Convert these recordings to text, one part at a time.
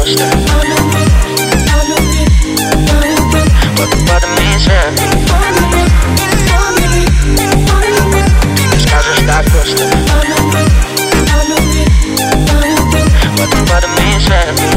просто. Вот подними сверху. Ты не скажешь так просто. Вот подними сверху.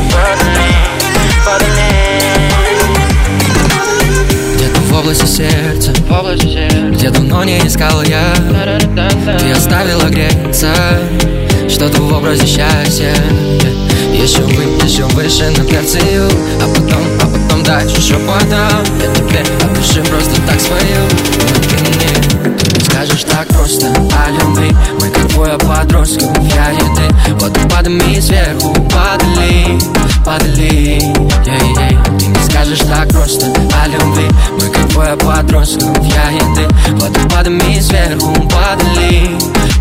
Где-то в области сердца, где давно не искал я, ты оставила греться что-то в образе счастья. Еще выше на терцию, а потом дальше шепотом. Я тебе от души просто так спою. Но ты мне не скажешь так просто о любви. Мы как двое подростков, я и ты. Вот подними сверху, подали. Ты не скажешь так просто о любви. Мы как двое подростков, я и ты. Вот подними сверху, подали.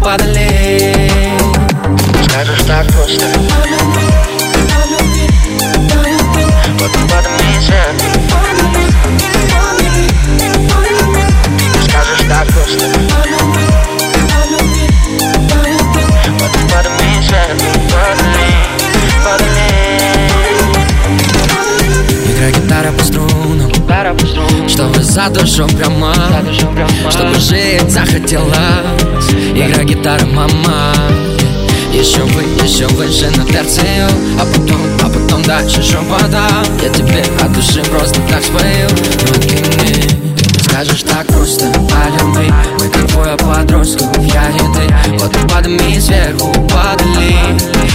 Не скажешь так просто. Вот подними сверху. Ты не скажешь так просто. Вот подними сверху. Играй гитара по струнам, чтобы за душу прямо, чтобы жить захотелось. Играй гитара, мама. Еще выше на терцию, а потом дальше шепотом. Я тебе от души просто так спою. Но ты мне не скажешь так просто о любви. Мы как двое подростков, я и ты. Вот подними сверху, подали.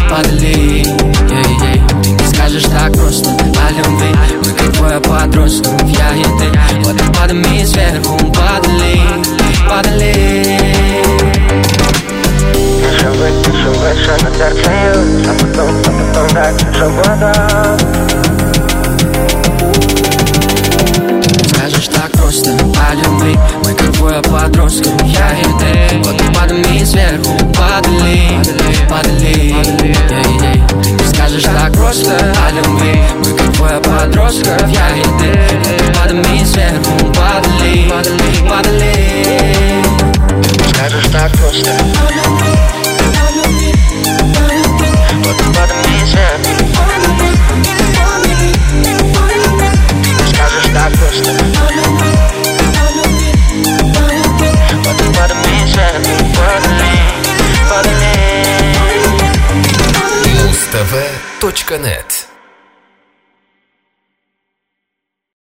Ты не скажешь так просто о любви. Мы как двое подростков, я и ты. Вот подними сверху, подали. Еще выше на терцию, а потом дальше шепотом. Скажешь так просто о любви. Мы как двое подростков, я и ты. Вот подними сверху, подали. Ты не скажешь так просто о любви. Мы как двое подростков, я и ты. Вот подними сверху, подали. Не скажешь так просто. Вот подними сверху. Ты не скажешь так просто. Вот подними сверху. Muztv.net